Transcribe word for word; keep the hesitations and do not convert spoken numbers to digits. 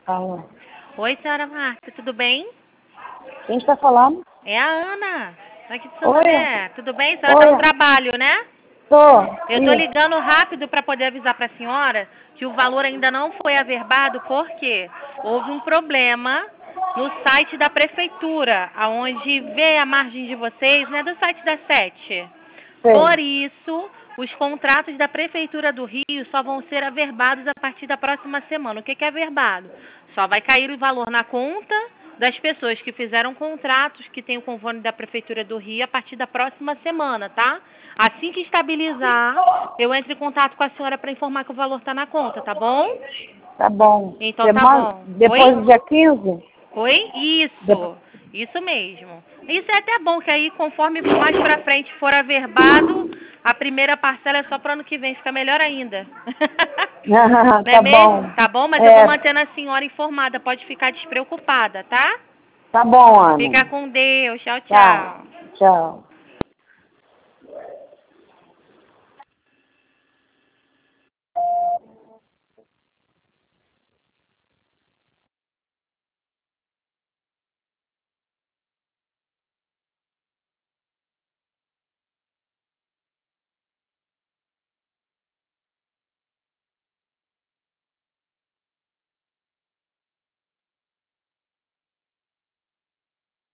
Fala. Oi, senhora Marta, tudo bem? Quem está falando? É a Ana, aqui de São Oi. José. Tudo bem? A senhora Oi. está no trabalho, né? Tô. Eu estou Sim. ligando rápido para poder avisar para a senhora que o valor ainda não foi averbado porque houve um problema no site da prefeitura, aonde vê a margem de vocês, né, do site da Sete. Por Sei. isso, os contratos da Prefeitura do Rio só vão ser averbados a partir da próxima semana. O que que é averbado? Só vai cair o valor na conta das pessoas que fizeram contratos, que tem o convênio da Prefeitura do Rio, a partir da próxima semana, tá? Assim que estabilizar, eu entro em contato com a senhora para informar que o valor está na conta, tá bom? Tá bom. Então tá Semana, bom. depois Oi? do dia quinze? Oi? Depois... Isso. Isso mesmo. Isso é até bom, que aí conforme mais pra frente for averbado, a primeira parcela é só pro ano que vem, fica melhor ainda. Não é tá mesmo? bom. Tá bom? Mas eu vou É, mantendo a senhora informada, pode ficar despreocupada, tá? tá bom, Ana. Fica com Deus. Tchau, Tá. tchau. Tchau.